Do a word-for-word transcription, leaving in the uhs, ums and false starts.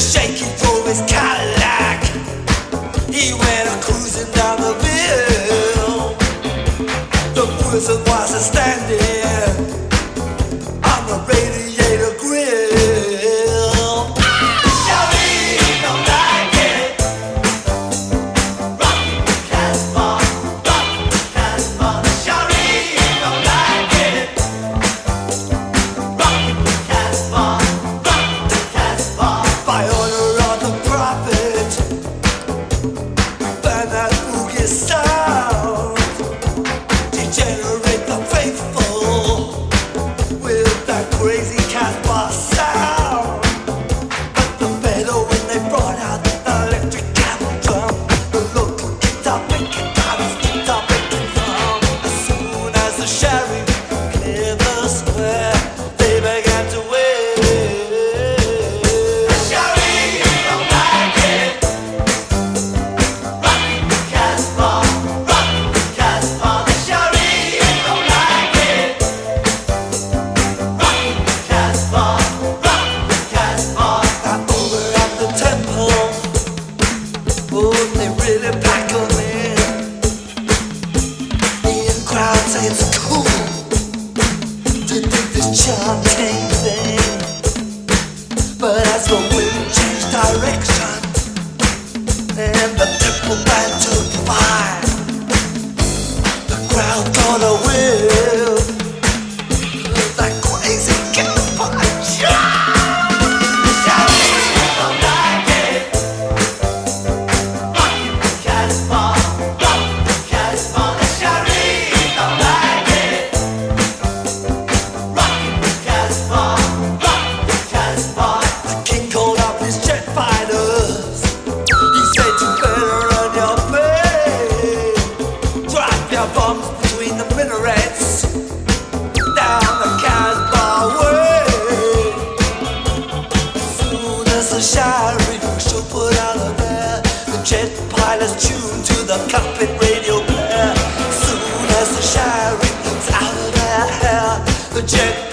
shaky drove his Cadillac. He went a cruising down the bill. The person wasn't standing on the radiator grill. Shawty don't like it. Rock the Casbah, rock the Casbah. Shawty don't like it. Rock the Casbah, rock the Casbah. By order of the prophet, burn that boogie sound. Degenerate the faithful with that crazy Casbah sound. But the better when they brought out the electric camel drum, the local guitar picking guitars, guitar picking drum. As soon as the sheriff cleared the square, they began to wave. The sheriff don't like it. Rock the Casbah, rock the Casbah. The sheriff don't like it. Rock the Casbah, rock the Casbah. Now over at the temple, oh, they really pack 'em in. The in crowd say it's cool to do this chanting thing, but as the wind changed direction and the temple band took fire, the crowd got a whiff of that crazy Casbah chant. Shawty don't like it. Rock the Casbah, rock the Casbah. The shawty don't like it. Rock the Casbah, rock the Casbah. The king called up his jet fighters. He said you better run your plane. Drop your bombs between the minarets down the Casbah way. As soon as the sheriff should put out of there, the jet pilots tuned to the cockpit radio player. As soon as the sheriff was out of their hair, the jet